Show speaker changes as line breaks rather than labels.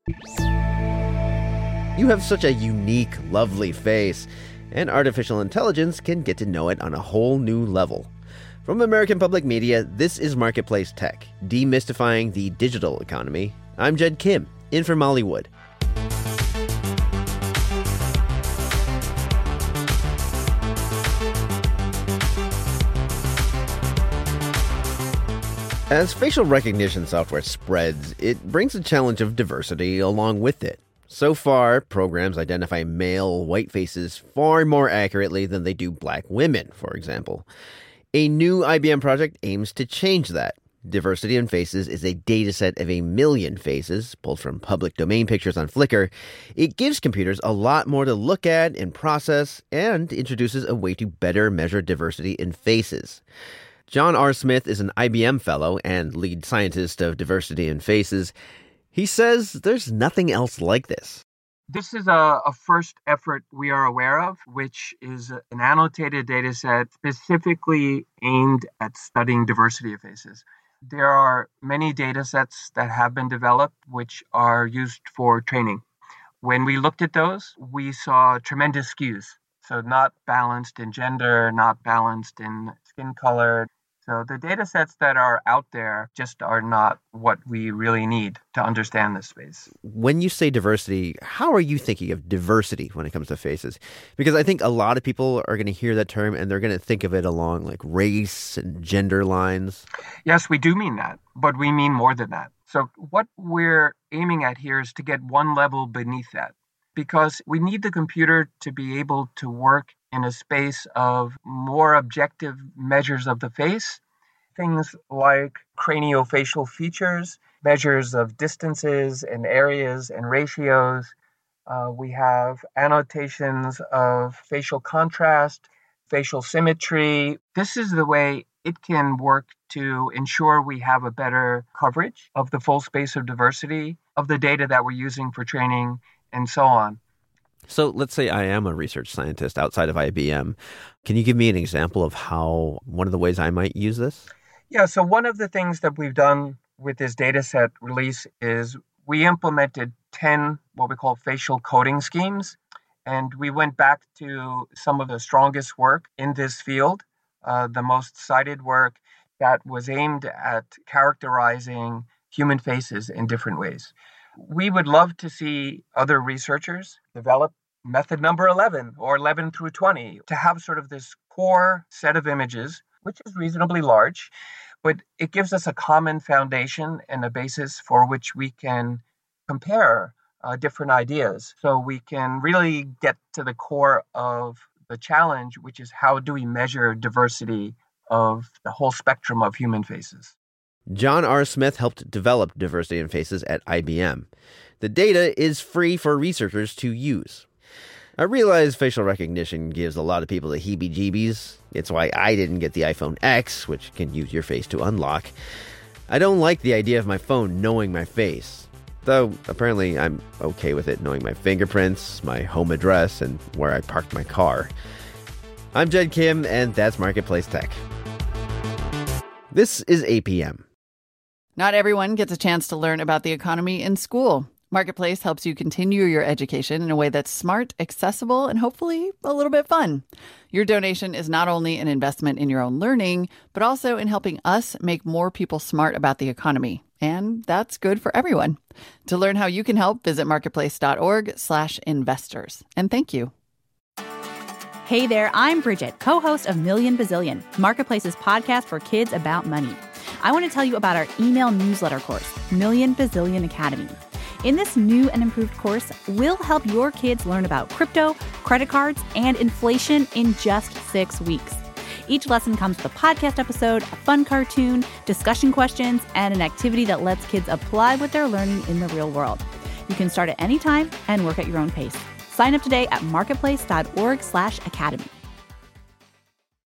You have such a unique, lovely face, and artificial intelligence can get to know it on a whole new level. From American Public Media, this is Marketplace Tech, demystifying the digital economy. I'm Jed Kim, in for Molly Wood. As facial recognition software spreads, it brings a challenge of diversity along with it. So far, programs identify male white faces far more accurately than they do black women, for example. A new IBM project aims to change that. Diversity in Faces is a dataset of 1 million faces, pulled from public domain pictures on Flickr. It gives computers a lot more to look at and process, and introduces a way to better measure diversity in faces. John R. Smith is an IBM fellow and lead scientist of Diversity in Faces. He says there's nothing else like this.
This is a first effort we are aware of, which is an annotated data set specifically aimed at studying diversity of faces. There are many data sets that have been developed which are used for training. When we looked at those, we saw tremendous skews. So not balanced in gender, not balanced in skin color. So the data sets that are out there just are not what we really need to understand this space.
When you say diversity, how are you thinking of diversity when it comes to faces? Because I think a lot of people are going to hear that term and they're going to think of it along like race and gender lines.
Yes, we do mean that, but we mean more than that. So what we're aiming at here is to get one level beneath that, because we need the computer to be able to work in a space of more objective measures of the face, things like craniofacial features, measures of distances and areas and ratios. We have annotations of facial contrast, facial symmetry. This is the way it can work to ensure we have a better coverage of the full space of diversity, of the data that we're using for training, and so on.
So let's say I am a research scientist outside of IBM. Can you give me an example of how one of the ways I might use this?
Yeah, so one of the things that we've done with this dataset release is we implemented 10 what we call facial coding schemes. And we went back to some of the strongest work in this field, the most cited work that was aimed at characterizing human faces in different ways. We would love to see other researchers develop method number 11 or 11 through 20 to have sort of this core set of images, which is reasonably large, but it gives us a common foundation and a basis for which we can compare different ideas. So we can really get to the core of the challenge, which is how do we measure diversity of the whole spectrum of human faces.
John R. Smith helped develop Diversity in Faces at IBM. The data is free for researchers to use. I realize facial recognition gives a lot of people the heebie-jeebies. It's why I didn't get the iPhone X, which can use your face to unlock. I don't like the idea of my phone knowing my face. Though, apparently, I'm okay with it knowing my fingerprints, my home address, and where I parked my car. I'm Jed Kim, and that's Marketplace Tech. This is APM.
Not everyone gets a chance to learn about the economy in school. Marketplace helps you continue your education in a way that's smart, accessible, and hopefully a little bit fun. Your donation is not only an investment in your own learning, but also in helping us make more people smart about the economy. And that's good for everyone. To learn how you can help, visit marketplace.org/investors. And thank you.
Hey there, I'm Bridget, co-host of Million Bazillion, Marketplace's podcast for kids about money. I want to tell you about our email newsletter course, Million Bazillion Academy. In this new and improved course, we'll help your kids learn about crypto, credit cards, and inflation in just 6 weeks. Each lesson comes with a podcast episode, a fun cartoon, discussion questions, and an activity that lets kids apply what they're learning in the real world. You can start at any time and work at your own pace. Sign up today at marketplace.org/academy.